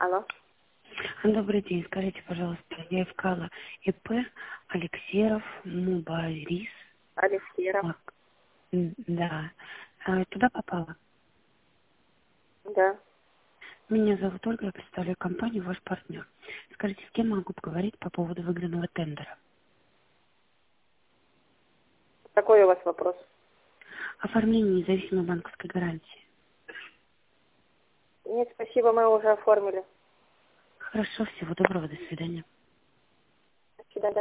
Алло. Добрый день. Скажите, пожалуйста, я искала ИП Алексеев Мубарис. Алексеев. Да. Туда попала. Да. Меня зовут Ольга, я представляю компанию «Ваш партнер». Скажите, с кем могу поговорить по поводу выигранного тендера? Какой у вас вопрос? Оформление независимой банковской гарантии. Нет, спасибо, мы уже оформили. Хорошо, всего доброго, до свидания. До свидания.